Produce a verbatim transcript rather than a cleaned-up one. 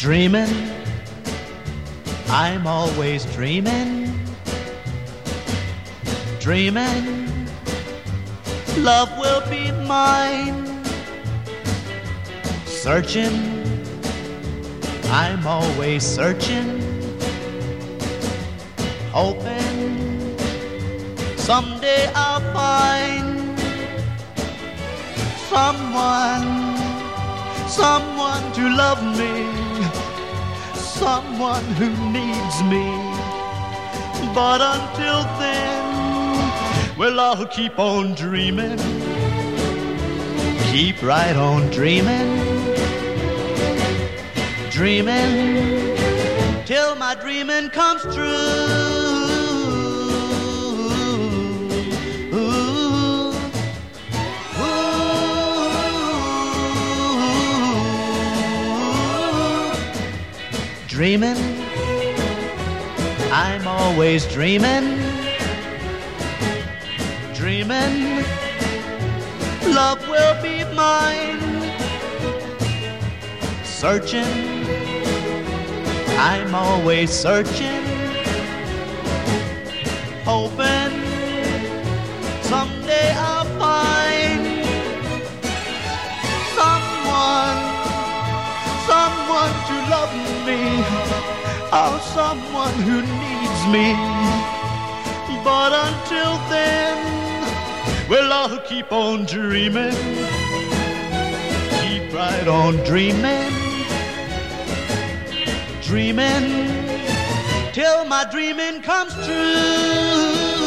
Dreaming, I'm always dreaming. Dreaming, love will be mine. Searching, I'm always searching. Hoping, someday I'll find someone, someone to love me, someone who needs me. But until then, well, I'll keep on dreaming, keep right on dreaming, dreaming till my dreaming comes true. Dreaming, I'm always dreaming. Dreaming, love will be mine. Searching, I'm always searching. Hoping, someday I'll find someone, someone to love me, oh, someone who needs me. But until then, well, I'll keep on dreaming, keep right on dreaming, dreaming till my dreaming comes true.